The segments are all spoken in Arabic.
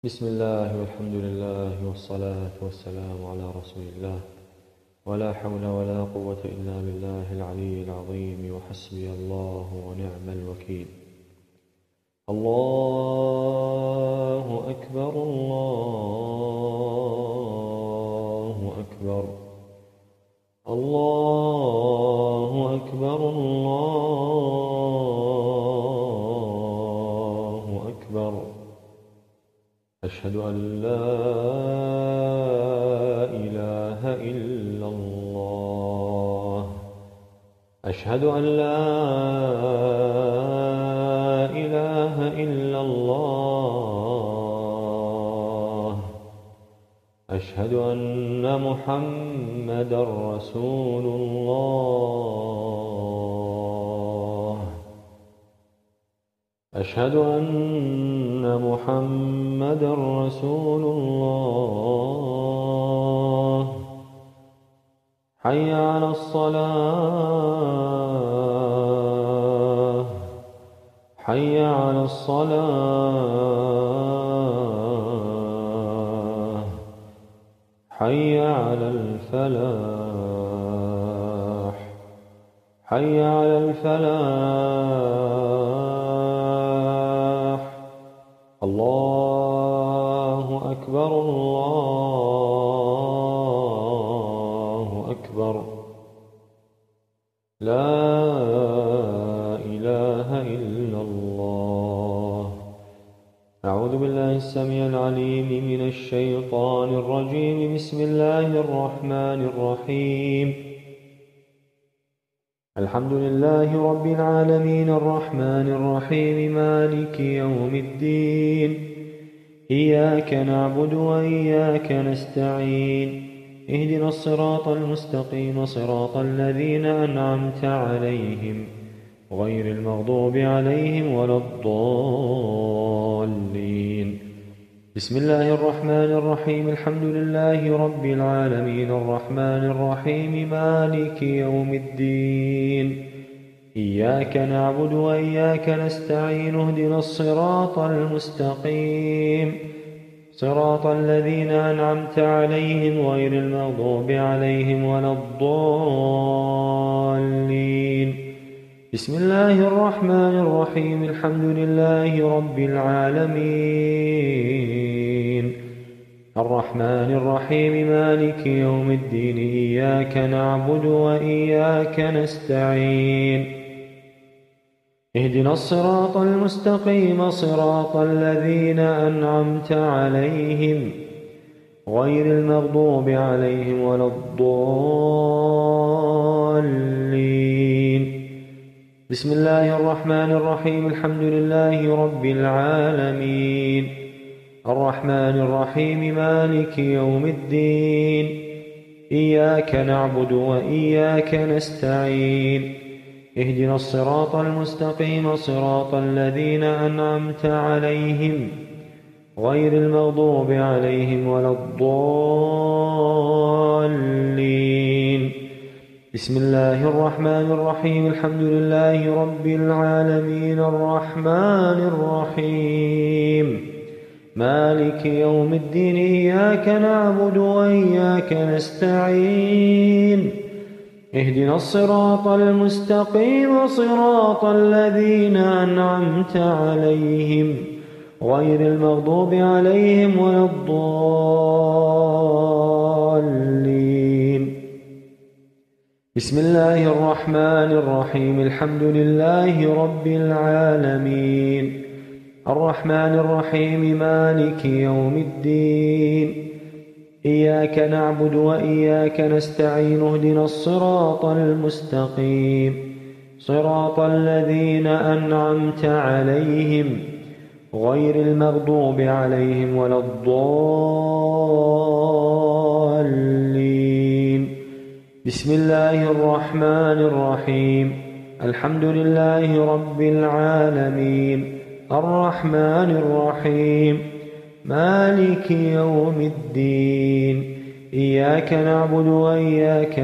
بسم الله والحمد لله والصلاة والسلام على رسول الله، ولا حول ولا قوة إلا بالله العلي العظيم، وحسبي الله ونعم الوكيل. الله أكبر الله أكبر الله أكبر الله أكبر. أشهد أن لا إله إلا الله. أشهد أن لا إله إلا الله. أشهد أن محمدًا رسول الله. أشهد أن محمدًا رسول الله. حي على الصلاة. حي على الصلاة. حي على الفلاح. حي على الفلاح. الله أكبر الله أكبر. لا إله إلا الله. أعوذ بالله السميع العليم من الشيطان الرجيم. بسم الله الرحمن الرحيم. الحمد لله رب العالمين الرحمن الرحيم مالك يوم الدين. إياك نعبد وإياك نستعين. اهدنا الصراط المستقيم صراط الذين أنعمت عليهم غير المغضوب عليهم ولا الضالين. بسم الله الرحمن الرحيم. الحمد لله رب العالمين الرحمن الرحيم مالك يوم الدين. إياك نعبد وإياك نستعين. اهدنا الصراط المستقيم صراط الذين أنعمت عليهم غير المغضوب عليهم ولا الضالين. بسم الله الرحمن الرحيم. الحمد لله رب العالمين الرحمن الرحيم مالك يوم الدين. إياك نعبد وإياك نستعين. اهدنا الصراط المستقيم صراط الذين أنعمت عليهم غير المغضوب عليهم ولا الضالين. بسم الله الرحمن الرحيم. الحمد لله رب العالمين الرحمن الرحيم مالك يوم الدين. إياك نعبد وإياك نستعين. اهدنا الصراط المستقيم صراط الذين أنعمت عليهم غير المغضوب عليهم ولا الضالين. بسم الله الرحمن الرحيم. الحمد لله رب العالمين الرحمن الرحيم مالك يوم الدين. إياك نعبد وإياك نستعين. اهدنا الصراط المستقيم صراط الذين أنعمت عليهم غير المغضوب عليهم ولا الضالين. بسم الله الرحمن الرحيم. الحمد لله رب العالمين الرحمن الرحيم مالك يوم الدين. إياك نعبد وإياك نستعين. اهدنا الصراط المستقيم صراط الذين أنعمت عليهم غير المغضوب عليهم ولا الضالين. بسم الله الرحمن الرحيم. الحمد لله رب العالمين الرحمن الرحيم مالك يوم الدين. إياك نعبد وإياك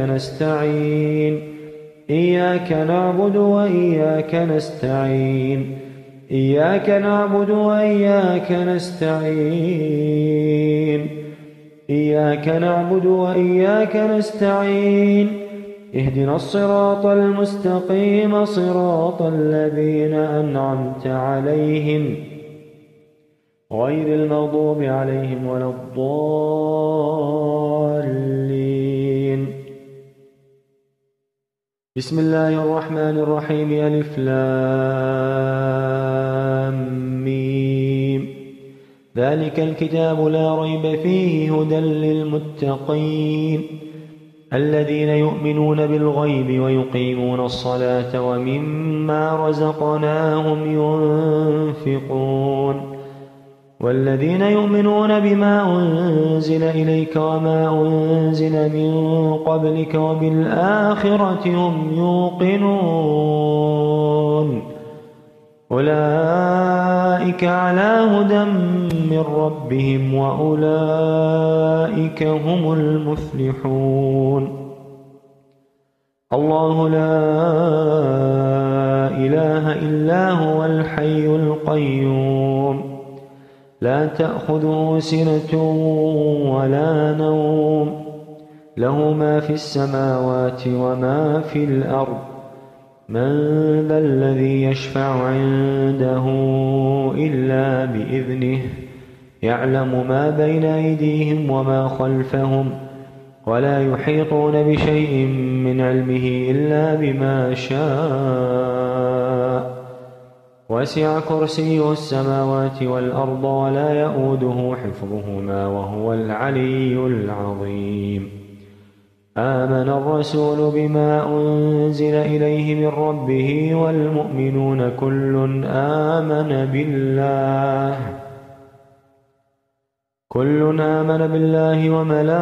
نستعين. إياك نعبد وإياك نستعين. إياك نعبد وإياك نستعين إياك نعبد وإياك نستعين اهدنا الصراط المستقيم صراط الذين أنعمت عليهم غير المغضوب عليهم ولا الضالين. بسم الله الرحمن الرحيم. ألف لام ميم. ذلك الكتاب لا ريب فيه هدى للمتقين الذين يؤمنون بالغيب ويقيمون الصلاة ومما رزقناهم ينفقون والذين يؤمنون بما أنزل إليك وما أنزل من قبلك وبالآخرة هم يوقنون أولئك على هدى من ربهم وأولئك هم المفلحون. الله لا إله إلا هو الحي القيوم لا تأخذه سنة ولا نوم له ما في السماوات وما في الأرض من ذا الذي يشفع عنده إلا بإذنه يعلم ما بين أيديهم وما خلفهم ولا يحيطون بشيء من علمه إلا بما شاء وسع كرسيه السماوات والأرض ولا يئوده حفظهما وهو العلي العظيم. آمن الرسول بما أنزل إليه من ربه والمؤمنون كل آمن بالله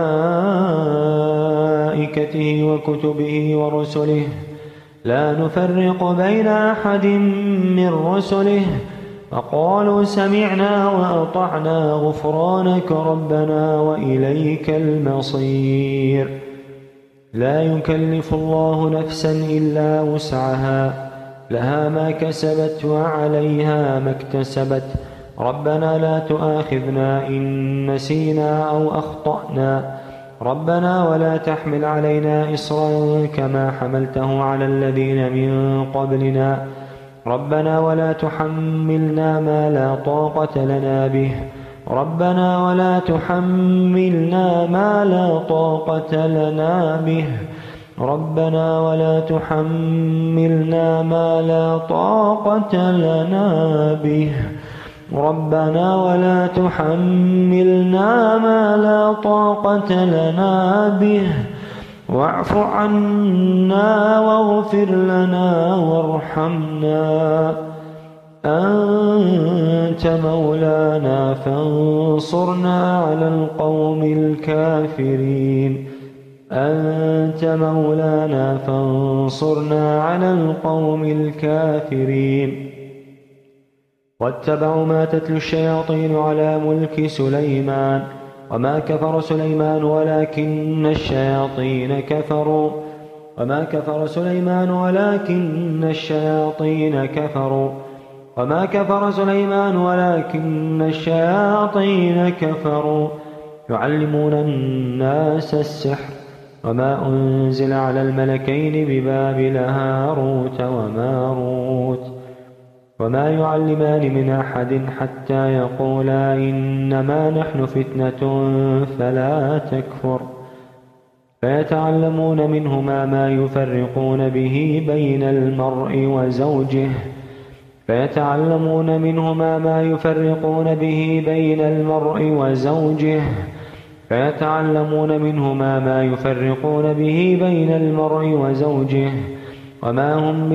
وملائكته وكتبه ورسله لا نفرق بين أحد من رسله فقالوا سمعنا وأطعنا غفرانك ربنا وإليك المصير. لا يكلف الله نفسا إلا وسعها لها ما كسبت وعليها ما اكتسبت ربنا لا تؤاخذنا إن نسينا أو أخطأنا ربنا ولا تحمل علينا إصرا كما حملته على الذين من قبلنا ربنا ولا تحملنا ما لا طاقة لنا به ربنا ولا تحملنا ما لا طاقة لنا به ربنا ولا تحملنا ما لا طاقة لنا به ربنا ولا تحملنا ما لا طاقة لنا به واعف عنا واغفر لنا وارحمنا أنت مولانا فانصرنا على القوم الكافرين أنت مولانا فانصرنا على القوم الكافرين. واتبعوا ما تتلو الشياطين على ملك سليمان وما كفر سليمان ولكن الشياطين كفروا وما كفر سليمان ولكن الشياطين كفروا وما كفر سليمان ولكن الشياطين كفروا يعلمون الناس السحر وما أنزل على الملكين ببابل هاروت وماروت وما يعلمان من أحد حتى يقولا إنما نحن فتنة فلا تكفر فيتعلمون منهما ما يفرقون به بين المرء وزوجه فيتعلمون منهما ما يفرقون به بين المرء وزوجه فيتعلمون منهما ما يفرقون به بين المرء وزوجه وما هم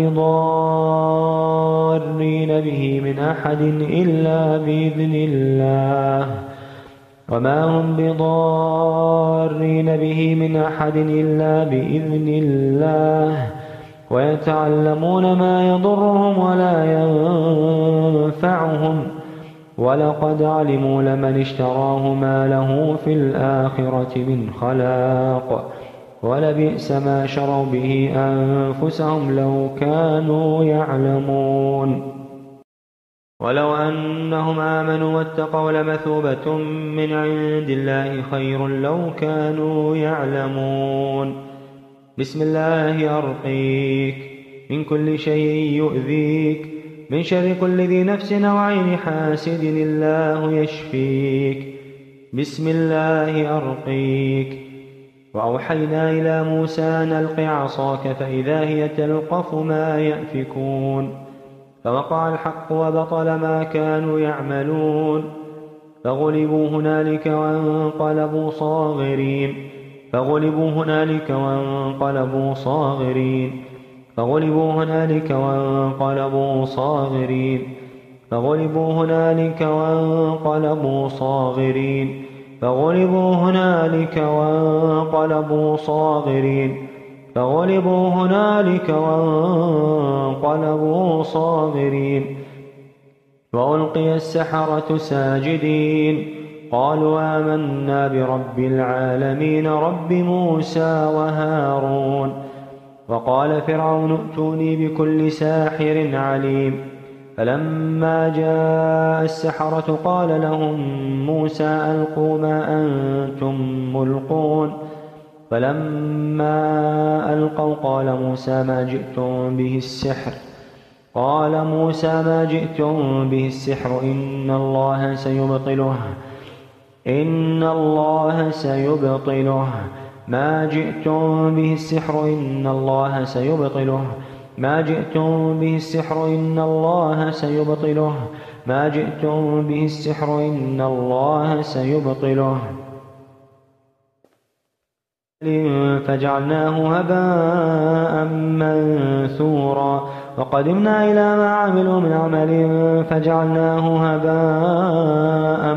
بضارين به من أحد إلا بإذن الله وما هم بضارين به من أحد إلا بإذن الله ويتعلمون ما يضرهم ولا ينفعهم ولقد علموا لمن اشتراه ما له في الآخرة من خلاق ولبئس ما شروا به أنفسهم لو كانوا يعلمون. ولو أنهم آمنوا واتقوا لمثوبة من عند الله خير لو كانوا يعلمون. بسم الله أرقيك من كل شيء يؤذيك، من شر كل ذي نفس أو عين حاسد الله يشفيك. بسم الله أرقيك. وأوحينا إلى موسى أن ألق عصاك فإذا هي تلقف ما يأفكون، فوقع الحق وبطل ما كانوا يعملون، فغلبوا هنالك وانقلبوا صاغرين. فغلبوا هنالك وانقلبوا صاغرين. فغلبوا هنالك وانقلبوا صاغرين. فغلبوا هنالك وانقلبوا صاغرين. فغلبوا هنالك وانقلبوا صاغرين. فغلبوا هنالك وانقلبوا صاغرين. وألقي السحرة ساجدين، قالوا آمنا برب العالمين رب موسى وهارون. وقال فرعون ائتوني بكل ساحر عليم. فلما جاء السحرة قال لهم موسى ألقوا ما أنتم ملقون. فلما ألقوا قال موسى ما جئتم به السحر. قال موسى ما جئتم به السحر إن الله سيبطله. إن الله سيبطله. ما جئتم به السحر إن الله سيبطله. ما جئتم به السحر إن الله سيبطله. ما جئتم به السحر إن الله سيبطله. فجعلناه هباء منثورا. وقدمنا إلى ما عملوا من عمل فجعلناه هباء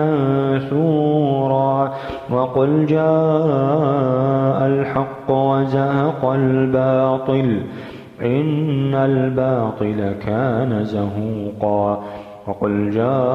منثورا. وقل جاء الحق وزهق الباطل إن الباطل كان زهوقا. وقل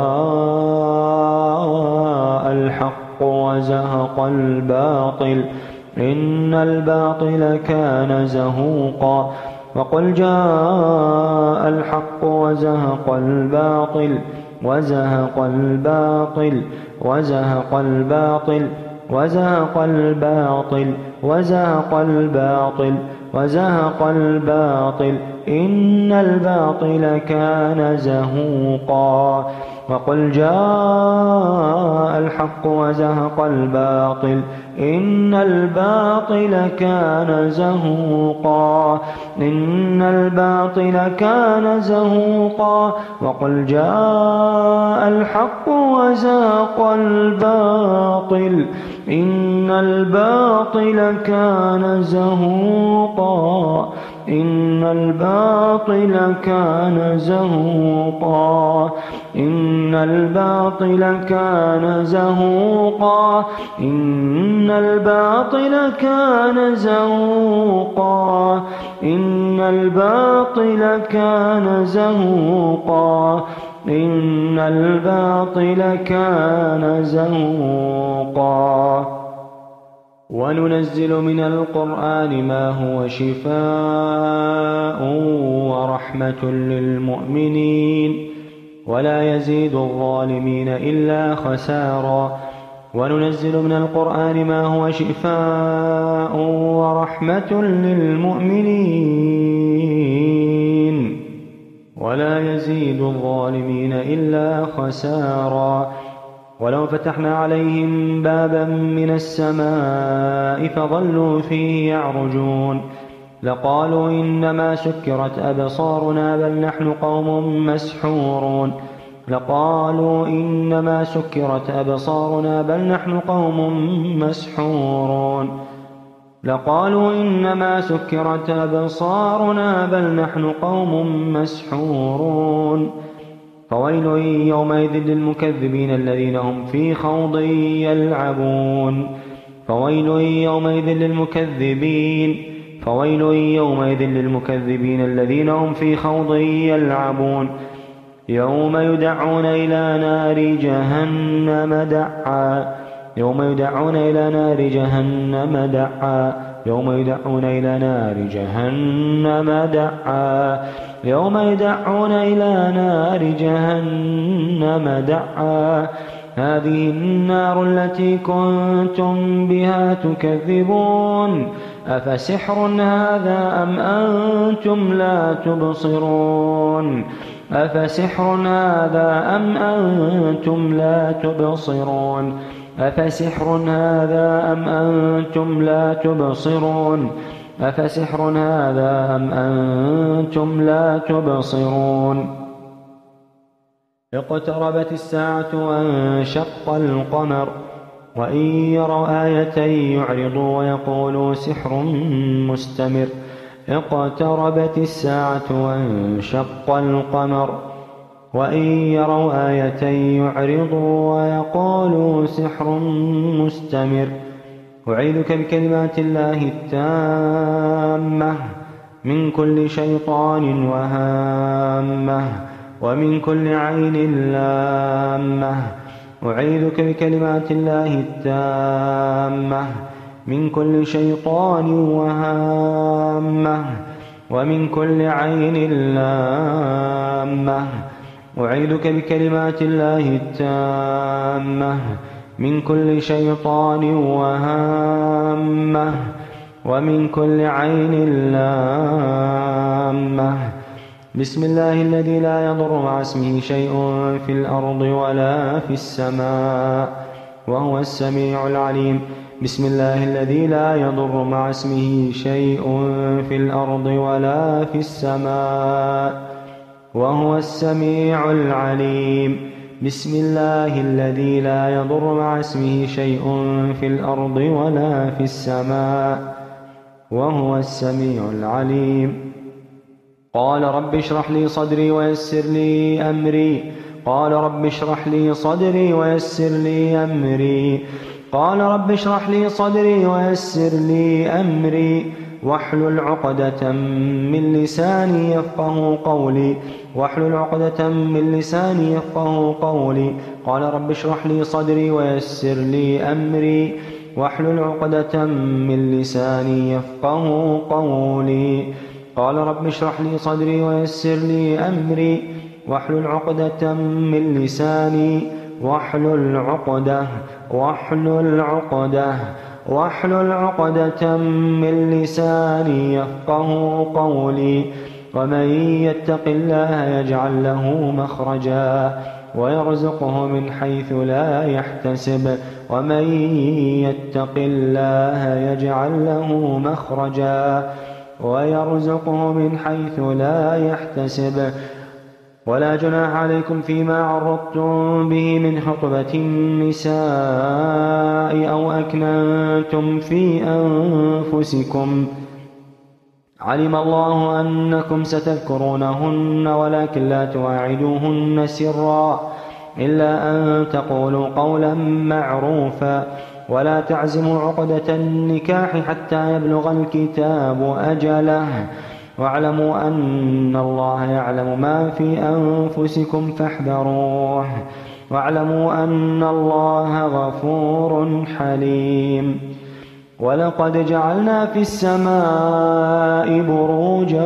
جاء الحق وزهق الباطل إن الباطل كان زهوقا. وقل جاء الحق وزهق الباطل وزهق الباطل وزهق الباطل وزهق الباطل وزهق الباطل وزهق الباطل إن الباطل كان زهوقا. وقل جاء الحق وزهق الباطل إن الباطل كان زهوقا. إن الباطل كان زهوقا. وقل جاء الحق وزهق الباطل إن الباطل كان زهوقا. إن الباطل كان زهوقا. إن الباطل كان زهوقا. إن الباطل كان زهوقا. إن الباطل كان زهوقا. إن الباطل كان زهوقا. وننزل من القرآن ما هو شفاء ورحمة للمؤمنين ولا يزيد الظالمين إلا خسارا. وننزل من القرآن ما هو شفاء ورحمة للمؤمنين ولا يزيد الظالمين إلا خسارا. ولو فتحنا عليهم بابا من السماء فظلوا فيه يعرجون لقالوا إنما سكرت أبصارنا بل نحن قوم مسحورون. لقالوا إنما سكرت أبصارنا بل نحن قوم مسحورون. لقالوا إنما سكرت أبصارنا بل نحن قوم مسحورون. فويل يومئذ للمكذبين الذين هم في خوض يلعبون. فويل يومئذ للمكذبين. فويل يومئذ للمكذبين الذين هم في خوض يلعبون. يوم يدعون إلى نار جهنم دعا. يوم يدعون إلى نار جهنم دعا يوم يدعون إلى نار جهنم دعا يوم يدعون إلى نار جهنم دعا هذه النار التي كنتم بها تكذبون أفسحر هذا أم أنتم لا تبصرون أفسحر هذا أم أنتم لا تبصرون أفسحر هذا أم أنتم لا تبصرون أفسحر هذا أم أنتم لا تبصرون اقتربت الساعة وانشق القمر وإن يروا آية يعرضوا ويقولوا سحر مستمر اقتربت الساعة وانشق القمر وإن يروا آية يعرضوا ويقولوا سحر مستمر أعيذك بكلمات الله التامة من كل شيطان وهامة ومن كل عين لامة أعيذك بكلمات الله التامة من كل شيطان وهامة ومن كل عين لامة أعيذك بكلمات الله التامة من كل شيطان وهامة ومن كل عين لامة بسم الله الذي لا يضر مع اسمه شيء في الأرض ولا في السماء وهو السميع العليم بسم الله الذي لا يضر مع اسمه شيء في الأرض ولا في السماء وهو السميع العليم بسم الله الذي لا يضر مع اسمه شيء في الأرض ولا في السماء وهو السميع العليم قال رب اشرح لي صدري ويسر لي أمري قال رب اشرح لي صدري ويسر لي أمري قال رب اشرح لي صدري ويسر لي أمري واحلل عقدة من لساني يفقه قولي واحلل عقدة من لساني يفقه قولي قال رب اشرح لي صدري ويسر لي أمري واحلل عقدة من لساني يفقه قولي قال رب اشرح لي صدري ويسر لي أمري واحلل عقدة من لساني واحلل عقدة من لساني يفقه قولي ومن يتق الله يجعل له مخرجا ويرزقه من حيث لا يحتسب ومن يتق الله يجعل له مخرجا ويرزقه من حيث لا يحتسب ولا جناح عليكم فيما عرضتم به من خطبة النساء أو أكننتم في أنفسكم علم الله أنكم ستذكرونهن ولكن لا تواعدوهن سرا إلا أن تقولوا قولا معروفا ولا تعزموا عقدة النكاح حتى يبلغ الكتاب أجله واعلموا أن الله يعلم ما في أنفسكم فاحذروه واعلموا أن الله غفور حليم ولقد جعلنا في السماء بروجا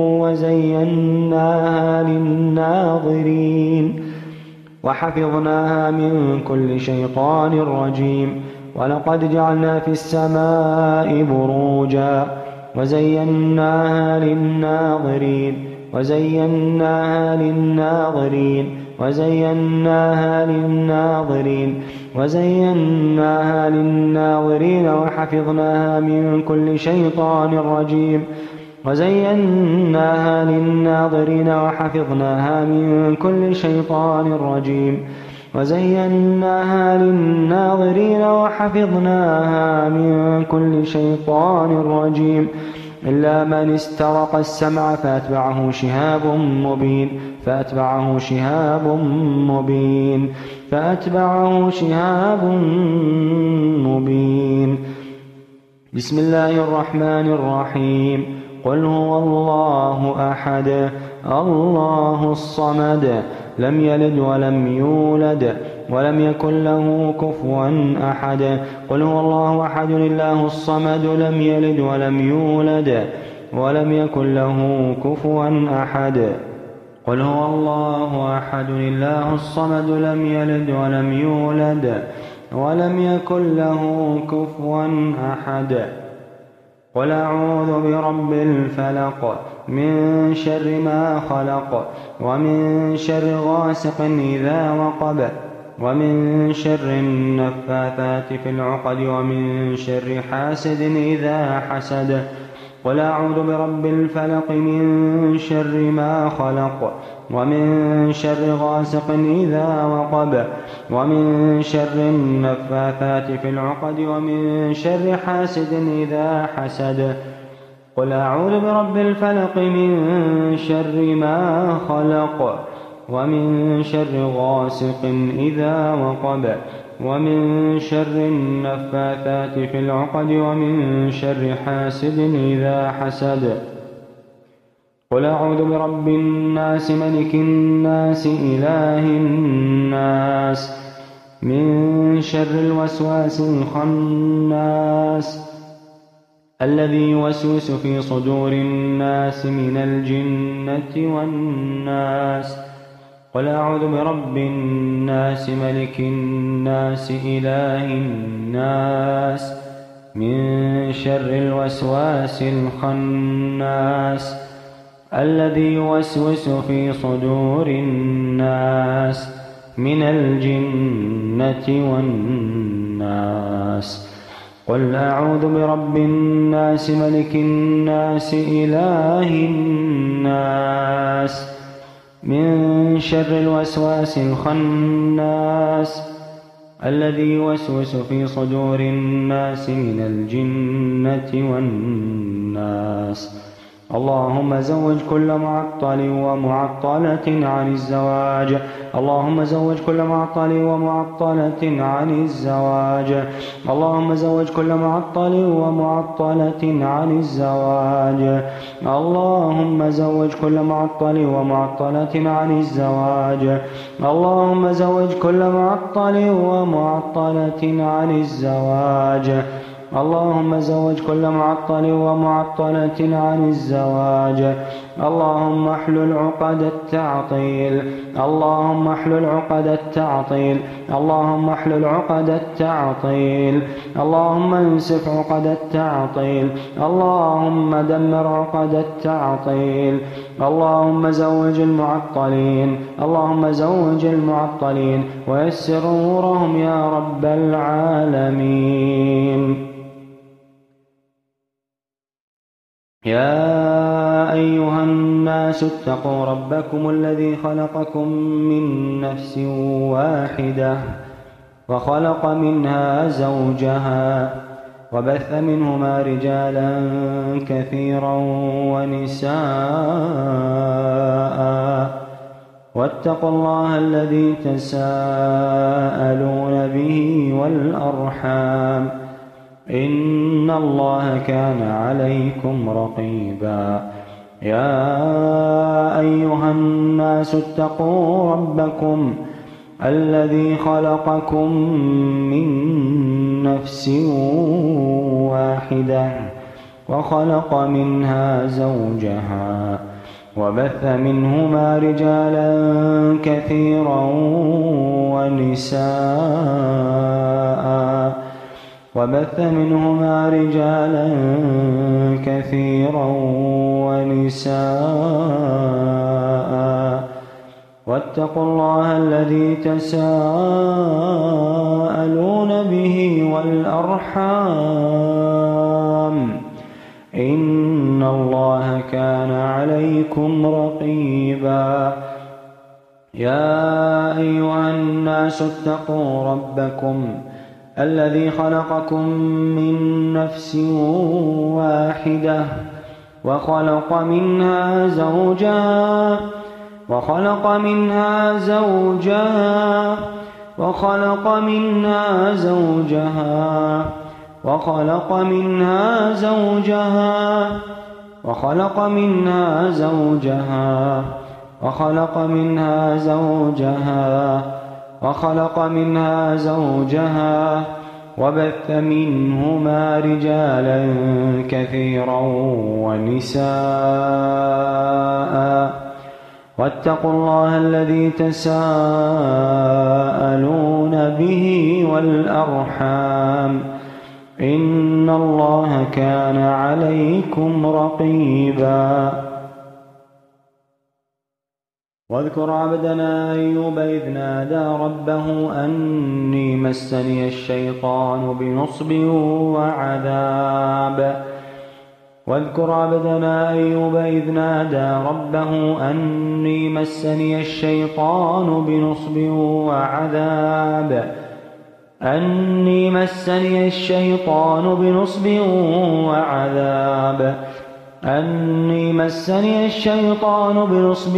وزيناها للناظرين وحفظناها من كل شيطان رجيم ولقد جعلنا في السماء بروجا وزيناها للناظرين وزيناها للناظرين وزيناها للناظرين وزيناها للناظرين وحفظناها من كل شيطان رجيم وزيناها للناظرين وحفظناها من كل شيطان رجيم وزيناها للناظرين وحفظناها من كل شيطان رجيم إلا من استرق السمع فأتبعه شهاب مبين بسم الله الرحمن الرحيم قل هو الله أحد الله الصمد لم يلد ولم يولد ولم يكن له كفوا أحد. قل هو الله أحد الله الصمد لم يلد ولم يولد ولم يكن له كفوا أحد. قل هو الله أحد الله الصمد لم يلد ولم يولد ولم يكن له كفوا أحد. قل أعوذ برب الفلق من شر ما خلق ومن شر غاسق إذا وقب ومن شر النفاثات في العقد ومن شر حاسد إذا حسد. قل أعوذ برب الفلق من شر ما خلق ومن شر غاسق إذا وقب ومن شر النفاثات في العقد ومن شر حاسد إذا حسد. قل أعوذ برب الفلق من شر ما خلق ومن شر غاسق إذا وقب ومن شر النفاثات في العقد ومن شر حاسد إذا حسد. قل أعوذ برب الناس ملك الناس إله الناس من شر الوسواس الخناس الذي يوسوس في صدور الناس من الجنة والناس. قل أعوذ برب الناس ملك الناس إله الناس من شر الوسواس الخناس الذي يوسوس في صدور الناس من الجنة والناس. قل أعوذ برب الناس ملك الناس إله الناس من شر الوسواس الخناس الذي يوسوس في صدور الناس من الجنة والناس. اللهم زوج كل معطل ومعطلة عن الزواج. اللهم زوج كل معطل ومعطلة عن الزواج. اللهم زوج كل معطل ومعطلة عن الزواج. اللهم زوج كل معطل ومعطلة عن الزواج. اللهم زوج كل معطل ومعطلة عن الزواج. اللهم زوج كل معطل ومعطلة عن الزواج. اللهم احلل عقد التعطيل. اللهم احلل عقد التعطيل. اللهم احلل عقد التعطيل. اللهم انسف عقد التعطيل. اللهم دمر عقد التعطيل. اللهم زوج المعطلين. اللهم زوج المعطلين ويسر أمورهم يا رب العالمين. يا أيها الناس اتقوا ربكم الذي خلقكم من نفس واحدة وخلق منها زوجها وبث منهما رجالا كثيرا ونساء واتقوا الله الذي تساءلون به والأرحام إن الله كان عليكم رقيبا. يا أيها الناس اتقوا ربكم الذي خلقكم من نفس واحدة وخلق منها زوجها وبث منهما رجالا كثيرا ونساء وبث منهما رجالا كثيرا ونساء واتقوا الله الذي تساءلون به والأرحام إن الله كان عليكم رقيبا. يا أيها الناس اتقوا ربكم الذي خلقكم من نفس واحدة وخلق منها زوجها وخلق منها زوجها وخلق منها زوجها وخلق منها زوجها وخلق منها زوجها وخلق منها زوجها وبث منهما رجالا كثيرا ونساء واتقوا الله الذي تساءلون به والأرحام إن الله كان عليكم رقيبا واذكر عبدنا أيوب إذ نادى ربه أني مسني الشيطان بنصب وعذاب واذكر عبدنا أيوب إذ نادى ربه أني مسني الشيطان بنصب وعذاب أني مسني الشيطان بنصب وعذاب أني مسني الشيطان بنصب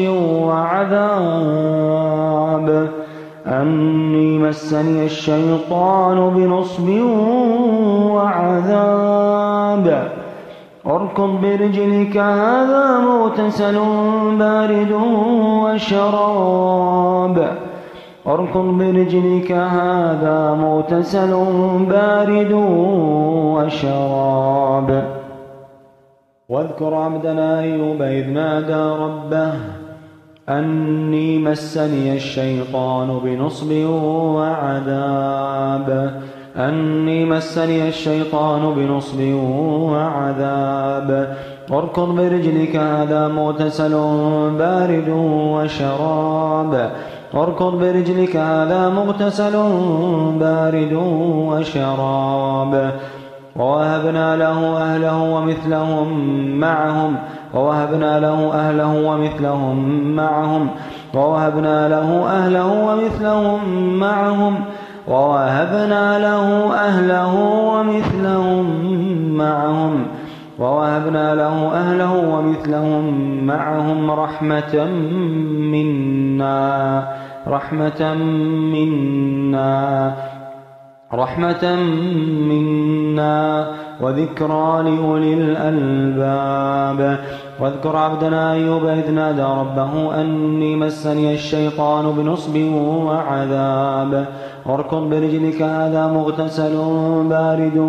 وعذاب أني مسني الشيطان بنصب وعذاب اركض برجلك هذا مغتسل بارد وشراب اركض برجلك هذا مغتسل بارد وشراب واذكر عبدنا أيوب إذ نادى ربه أني مسني الشيطان بنصب وعذاب أني مسني الشيطان بنصب وعذاب اركض برجلك هذا مغتسل بارد وشراب اركض برجلك هذا مغتسل بارد وشراب ووهبنا له أهله ومثلهم معهم ووهبنا له أهله ومثلهم معهم ووهبنا له أهله ومثلهم معهم ووهبنا له أهله ومثلهم معهم ووهبنا له أهله ومثلهم معهم رحمة منا وذكرى لأولي الألباب واذكر عبدنا أيوب إذ نادى ربه أني مسني الشيطان بنصب وعذاب اركض برجلك هذا مغتسل بارد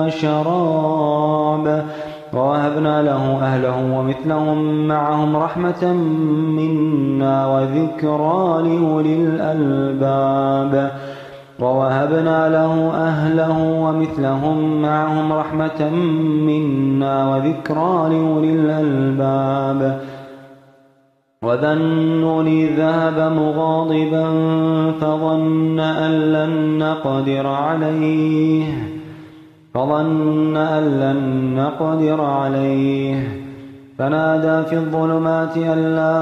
وشراب ووهبنا له أهله ومثلهم معهم رحمة منا وذكرى لأولي الألباب ووهبنا له أهله ومثلهم معهم رحمة منا وذكرى لأولي الألباب وذا النون ذهب مغاضبا فظن أن لن نقدر عليه فنادى في الظلمات أن لا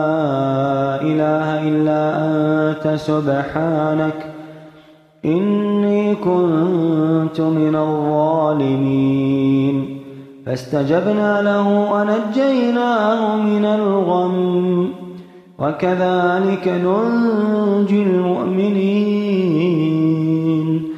إله إلا أنت سبحانك إني كنت من الظالمين فاستجبنا له ونجيناه من الغم وكذلك ننجي المؤمنين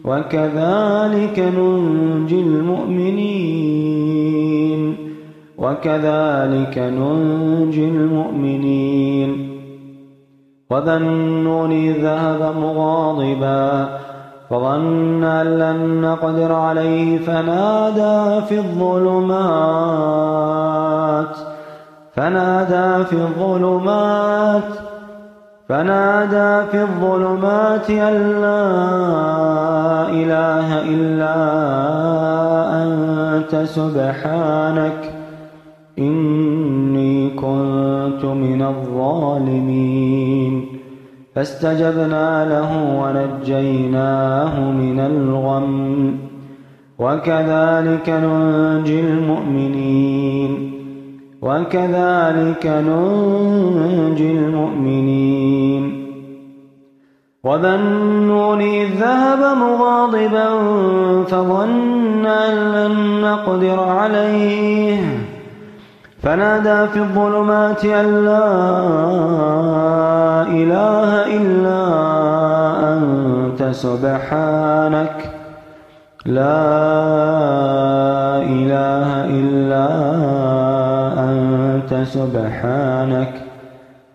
وذا النون ذهب مغاضبا فظن أن لن نقدر عليه فنادى في الظلمات أن لا إله إلا أنت سبحانك إني كنت من الظالمين فاستجبنا له ونجيناه من الغم وكذلك ننجي المؤمنين وذا النون إذ ذهب مغاضبا فظن أن لن نقدر عليه فنادى في الظلمات أن لا إله إلا أنت سبحانك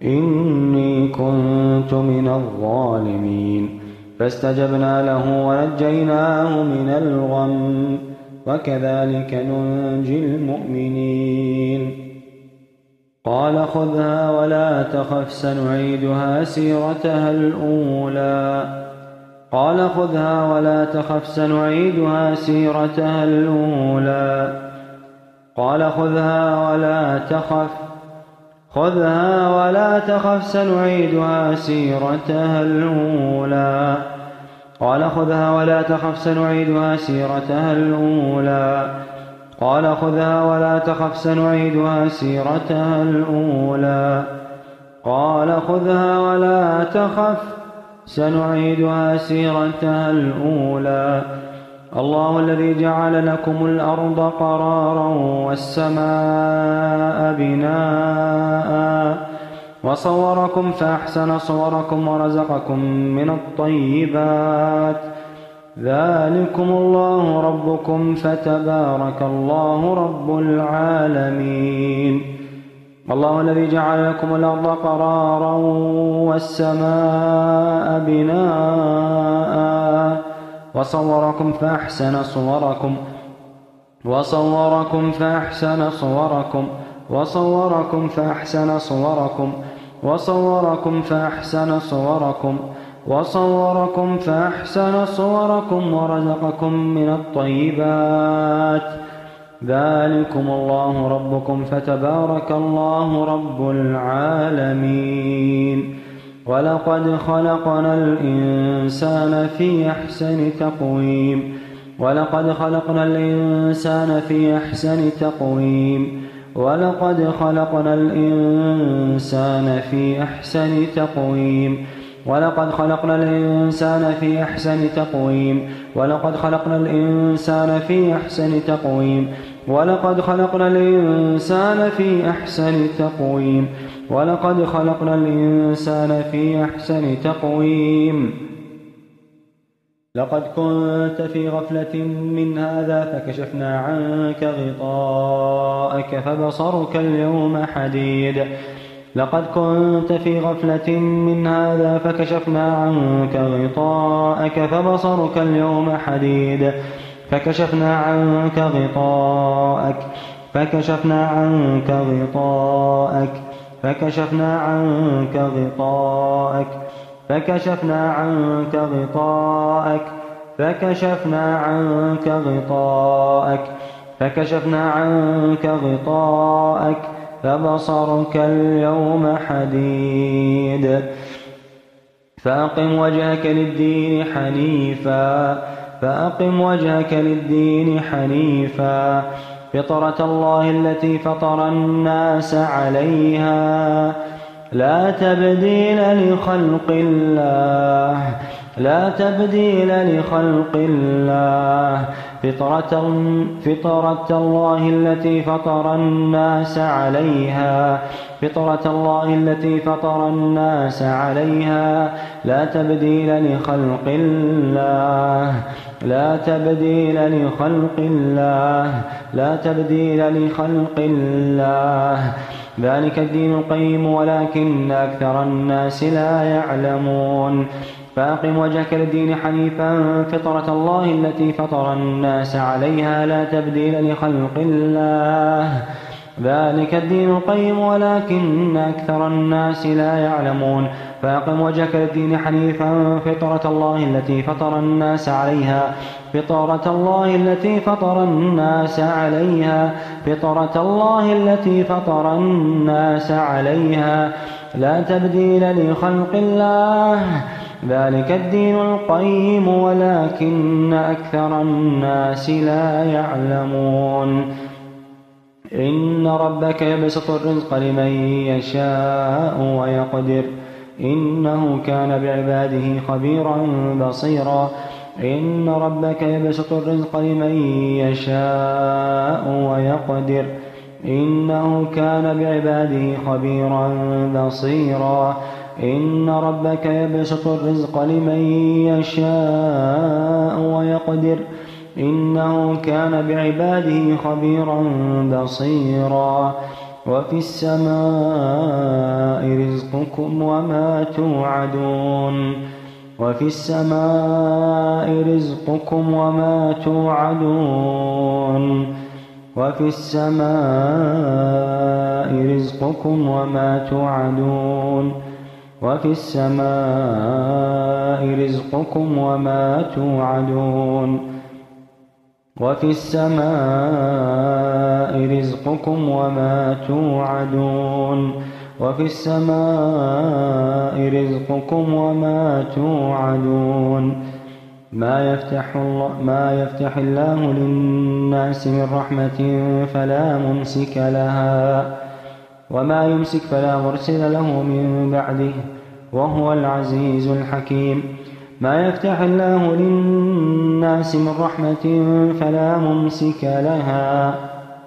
إني كنت من الظالمين فاستجبنا له ونجيناه من الغم وكذلك ننجي المؤمنين قال خذها ولا تخف سنعيدها سيرتها الأولى قال خذها ولا تخف سنعيدها سيرتها الأولى قال خذها ولا تخف سنعيدها سيرتها الأولى قال خذها ولا تخف سنعيدها سيرتها الأولى قال خذها ولا تخف سنعيدها سيرتها الأولى قال خذها ولا تخف سنعيدها سيرتها الأولى الله الذي جعل لكم الأرض قرارا والسماء بناء وصوركم فأحسن صوركم ورزقكم من الطيبات ذلكم الله ربكم فتبارك الله رب العالمين الله الذي جعل لكم الأرض قرارا والسماء بناء وصوركم فأحسن صوركم وصوركم فأحسن صوركم ورزقكم من الطيبات ذلكم الله ربكم فتبارك الله رب العالمين ولقد خلقنا الإنسان في أحسن تقويم ولقد خلقنا الإنسان في أحسن تقويم ولقد خلقنا الإنسان في أحسن تقويم ولقد خلقنا الإنسان في أحسن تقويم ولقد خلقنا الإنسان في أحسن تقويم ولقد خلقنا الإنسان في أحسن تقويم ولقد خلقنا الإنسان في أحسن تقويم لقد كنت في غفلة من هذا فكشفنا عنك غطاءك فبصرك اليوم حديد لقد كنت في غفلة من هذا فكشفنا عنك غطاءك فبصرك اليوم حديد فكشفنا عنك غطاءك فكشفنا عنك غطاءك فكشفنا عنك غطاءك فكشفنا عنك غطاءك فكشفنا عنك غطاءك فكشفنا عنك غطاءك فبصرك اليوم حديد فأقم وجهك للدين حنيفا فأقم وجهك للدين حنيفا فطرة الله التي فطر الناس عليها لا تبديل لخلق الله لا تبديل لخلق الله فطرة الله التي فطر الناس عليها فطرة الله التي فطر الناس عليها لا تبديل لخلق الله لا تبديل لخلق الله لا تبديل لخلق الله ذلك الدين القيم ولكن أكثر الناس لا يعلمون فأقم وجهك للدين حنيفا فطرة الله التي فطر الناس عليها لا تبديل لخلق الله ذلك الدين القيم ولكن أكثر الناس لا يعلمون فأقم وجهك للدين حنيفا فطرة الله التي فطر الناس عليها فطرة الله التي فطر الناس عليها فطرة الله التي فطر الناس عليها لا تبديل لخلق الله ذلك الدين القيم ولكن أكثر الناس لا يعلمون إن ربك يبسط الرزق لمن يشاء ويقدر إنه كان بعباده خبيرا بصيرا إن ربك يبسط الرزق لمن يشاء ويقدر إنه كان بعباده خبيرا بصيرا إن ربك يبسط الرزق لمن يشاء ويقدر إنه كان بعباده خبيرا بصيرا وفي السماء رزقكم وما توعدون وفي السماء رزقكم وما توعدون وفي السماء رزقكم وما توعدون وفي السماء رزقكم وما توعدون وفي السماء رزقكم وما توعدون وفي السماء رزقكم وما توعدون ما يفتح الله للناس من رحمة فلا ممسك لها وما يمسك فلا مرسل له من بعده وهو العزيز الحكيم ما يفتح الله للناس من رحمة فلا ممسك لها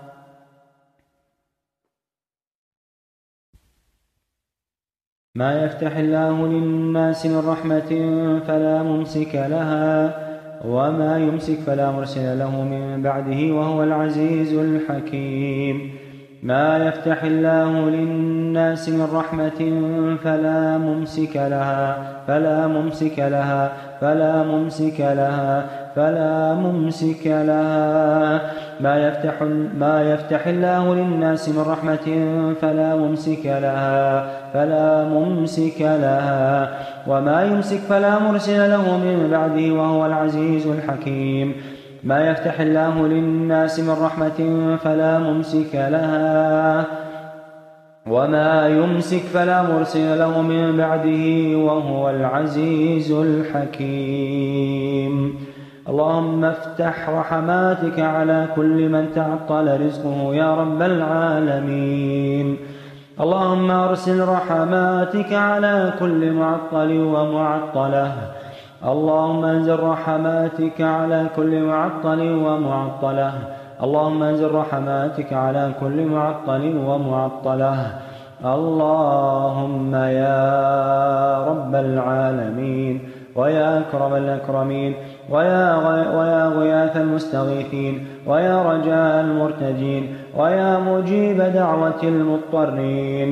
ما يفتح الله للناس من رحمة فلا ممسك لها وما يمسك فلا مرسل له من بعده وهو العزيز الحكيم ما يفتح الله للناس من رحمة فلا ممسك لها فلا ممسك لها فلا ممسك لها فلا ممسك لها ما يفتح الله للناس من رحمة فلا ممسك لها فلا ممسك لها وما يمسك فلا مرسل له من بعده وهو العزيز الحكيم ما يفتح الله للناس من رحمة فلا ممسك لها وما يمسك فلا مرسل له من بعده وهو العزيز الحكيم اللهم افتح رحماتك على كل من تعطل رزقه يا رب العالمين اللهم ارسل رحماتك على كل معطل ومعطله اللهم انزل رحماتك على كل معطل ومعطله اللهم انزل رحماتك على كل معطل ومعطله اللهم يا رب العالمين ويا أكرم الأكرمين ويا غياث المستغيثين ويا رجاء المرتجين ويا مجيب دعوة المضطرين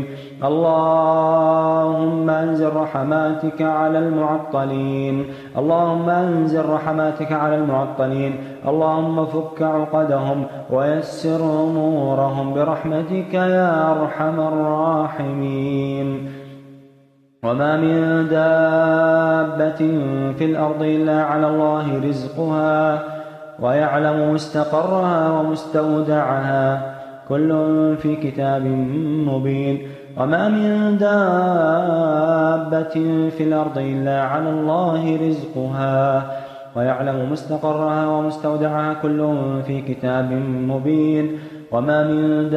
اللهم أنزل رحماتك على المعطلين اللهم أنزل رحماتك على المعطلين اللهم فك عقدهم ويسر أمورهم برحمتك يا أرحم الراحمين وما من دابة في الأرض إلا على الله رزقها ويعلم مستقرها ومستودعها كل في كتاب مبين وما من دابة في الأرض إلا على الله رزقها ويعلم مستقرها ومستودعها كل في كتاب مبين وما من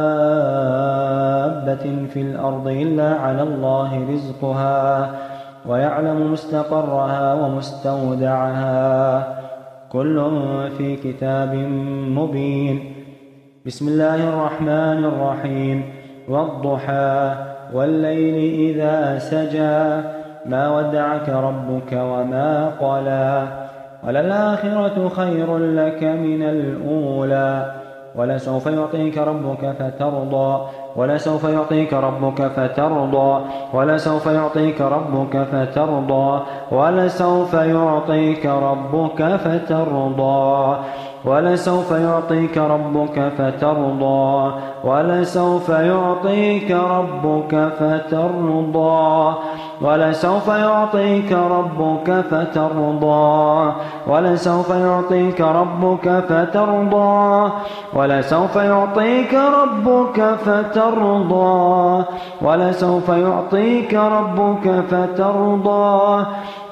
دابة في الأرض إلا على الله رزقها ويعلم مستقرها ومستودعها كل في كتاب مبين بسم الله الرحمن الرحيم والضحى والليل إذا سجى ما ودعك ربك وما قلى وللآخرة خير لك من الأولى ولسوف يعطيك ربك فترضى ولسوف يعطيك ربك فترضى ولسوف يعطيك ربك فترضى ولسوف يعطيك ربك فترضى ولسوف يعطيك ربك فترضى ولسوف يعطيك ربك فترضى ولسوف يعطيك ربك فترضى ولسوف يعطيك ربك فترضى ولسوف يعطيك ربك فترضى ولسوف يعطيك ربك فترضى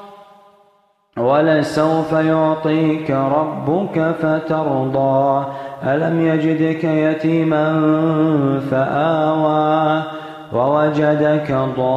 ولسوف يعطيك ربك فترضى ألم يجدك يتيما فآوى ووجدك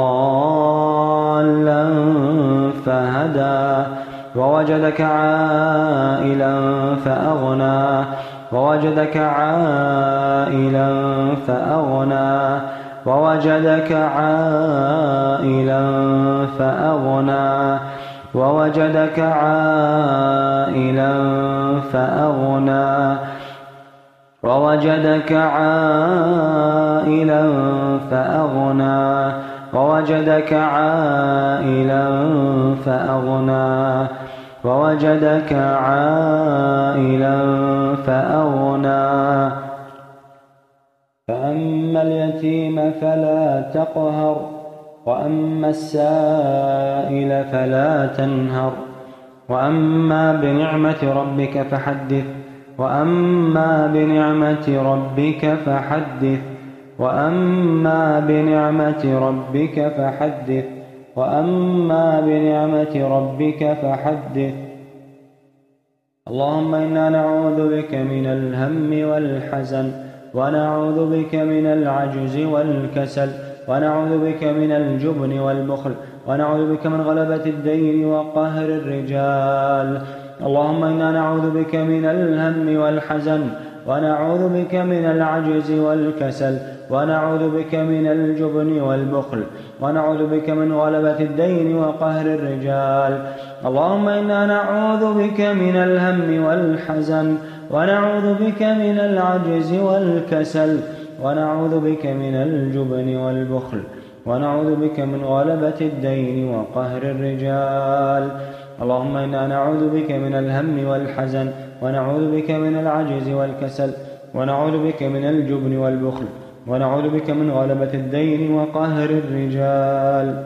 ضالا فهدى ووجدك عائلا فأغنى ووجدك عائلا فأغنى ووجدك عائلا فأغنى ووجدك عائلا فأغنى ووجدك عائلا فأغنى ووجدك عائلا فأغنى ووجدك عائلا فأغنى فأما اليتيم فلا تقهر وأما السائل فلا تنهر وأما بنعمة ربك فحدث وأما بنعمة ربك فحدث وأما بنعمة ربك فحدث وأما بنعمة ربك فحدث. اللهم إنا نعوذ بك من الهم والحزن ونعوذ بك من العجز والكسل ونعوذ بك من الجبن والبخل ونعوذ بك من غلبة الدين وقهر الرجال. اللهم إنا نعوذ بك من الهم والحزن ونعوذ بك من العجز والكسل ونعوذ بك من الجبن والبخل ونعوذ بك من غلبة الدين وقهر الرجال. اللهم إنا نعوذ بك من الهم والحزن ونعوذ بك من العجز والكسل ونعوذ بك من الجبن والبخل ونعوذ بك من غلبة الدين وقهر الرجال. اللهم إنا نعوذ بك من الهم والحزن ونعوذ بك من العجز والكسل ونعوذ بك من الجبن والبخل ونعوذ بك من غلبة الدين وقهر الرجال.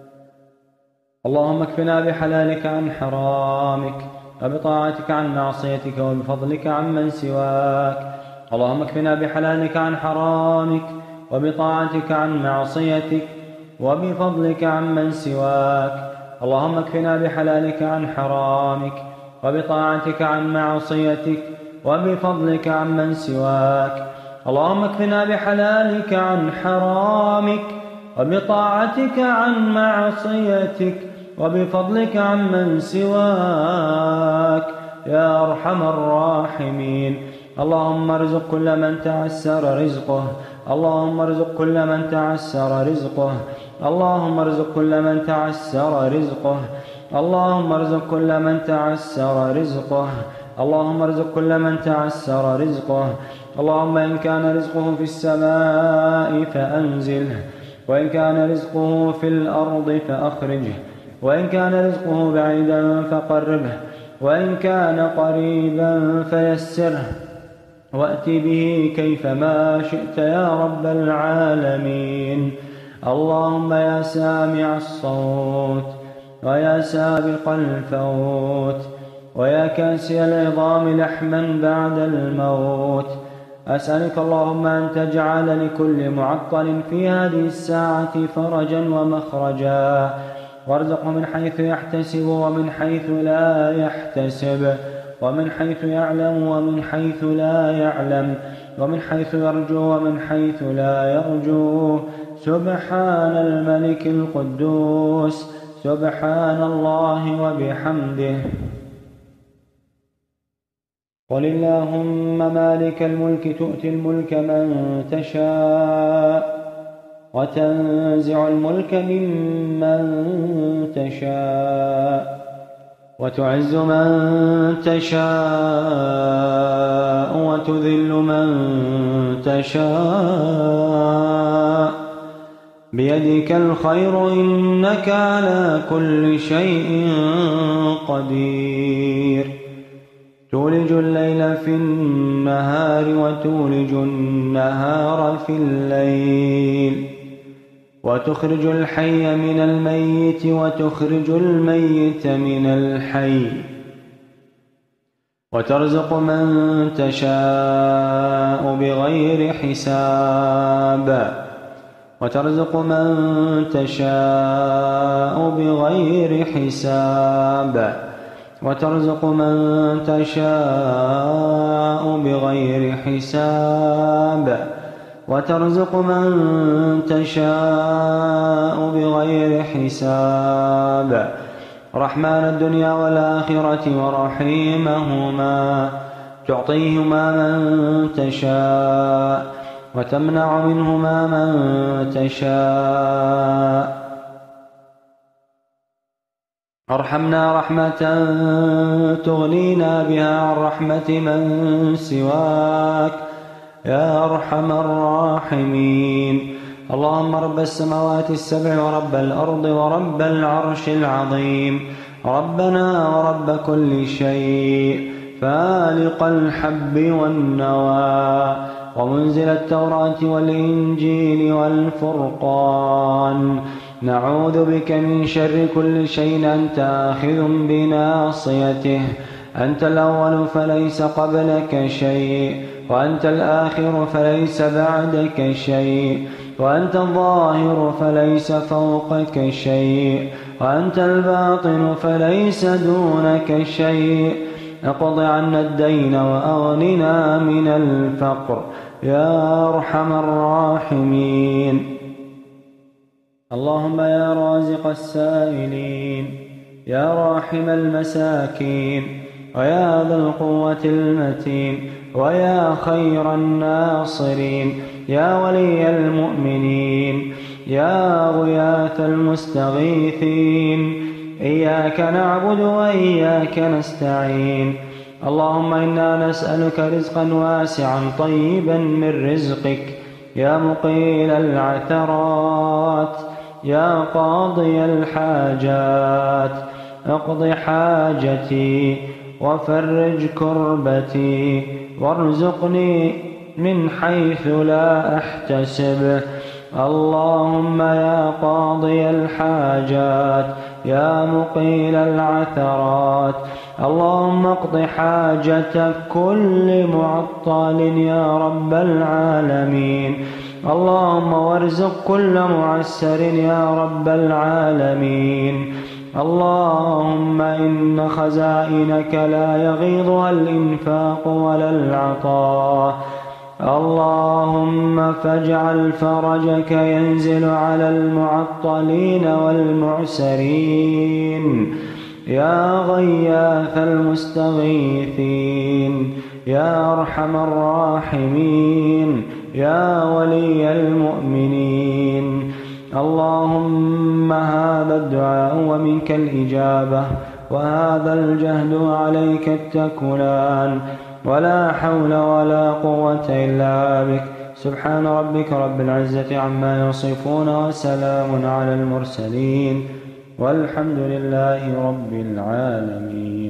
اللهم اكفنا بحلالك عن حرامك وبطاعتك عن معصيتك وبفضلك عن من سواك. اللهم اكفنا بحلالك عن حرامك وبطاعتك عن معصيتك وبفضلك عن من سواك. اللهم اكفنا بحلالك عن حرامك وبطاعتك عن معصيتك وبفضلك عن من سواك. اللهم اكفنا بحلالك عن حرامك وبطاعتك عن معصيتك وبفضلك عن من سواك يا أرحم الراحمين. اللهم ارزق كل من تعسر رزقه اللهم ارزق كل من تعسر رزقه اللهم ارزق كل من تعسر رزقه اللهم ارزق كل من تعسر رزقه اللهم ارزق كل من تعسر رزقه. اللهم إن كان رزقه في السماء فأنزله وإن كان رزقه في الأرض فأخرجه وإن كان رزقه بعيدا فقربه وإن كان قريبا فيسره وأت به كيفما شئت يا رب العالمين. اللهم يا سامع الصوت ويا سابق الفوت ويا كاسي العظام لحما بعد الموت أسألك اللهم أن تجعل لكل معطل في هذه الساعة فرجا ومخرجا وارزقه من حيث يحتسب ومن حيث لا يحتسب ومن حيث يعلم ومن حيث لا يعلم ومن حيث يرجو ومن حيث لا يرجو. سبحان الملك القدوس سبحان الله وبحمده. قل اللهم مالك الملك تؤتي الملك من تشاء وتنزع الملك ممن تشاء وتعز من تشاء وتذل من تشاء بيدك الخير إنك على كل شيء قدير. تولج الليل في النهار وتولج النهار في الليل وتخرج الحي من الميت وتخرج الميت من الحي وترزق من تشاء بغير حساب وترزق من تشاء بغير حساب وترزق من تشاء بغير حساب وترزق من تشاء بغير حساب. رحمن الدنيا والآخرة ورحيمهما تعطيهما من تشاء وتمنع منهما من تشاء. ارحمنا رحمة تغنينا بها عن رحمة من سواك يا أرحم الراحمين. اللهم رب السماوات السبع ورب الأرض ورب العرش العظيم، ربنا ورب كل شيء، فالق الحب والنوى، ومنزل التوراة والإنجيل والفرقان، نعوذ بك من شر كل شيء أنت آخذ بناصيته. أنت الأول فليس قبلك شيء، وأنت الآخر فليس بعدك شيء، وأنت الظاهر فليس فوقك شيء، وأنت الباطن فليس دونك شيء. اقض عنا الدين وأغننا من الفقر يا أرحم الراحمين. اللهم يا رازق السائلين، يا راحم المساكين، ويا ذا القوة المتين، ويا خير الناصرين، يا ولي المؤمنين، يا غياث المستغيثين، إياك نعبد وإياك نستعين. اللهم إنا نسألك رزقا واسعا طيبا من رزقك، يا مقيل العثرات، يا قاضي الحاجات، اقض حاجتي وفرج كربتي، وارزقني من حيث لا أحتسب. اللهم يا قاضي الحاجات، يا مقيل العثرات، اللهم اقض حاجة كل معطل يا رب العالمين. اللهم وارزق كل معسر يا رب العالمين. اللهم إن خزائنك لا يغيضها الإنفاق ولا العطاء. اللهم فاجعل فرجك ينزل على المعطلين والمعسرين، يا غياث المستغيثين، يا أرحم الراحمين، يا ولي المؤمنين. اللهم هذا الدعاء ومنك الإجابة، وهذا الجهد عليك التكلان، ولا حول ولا قوة إلا بك. سبحان ربك رب العزة عما يصفون، وسلام على المرسلين، والحمد لله رب العالمين.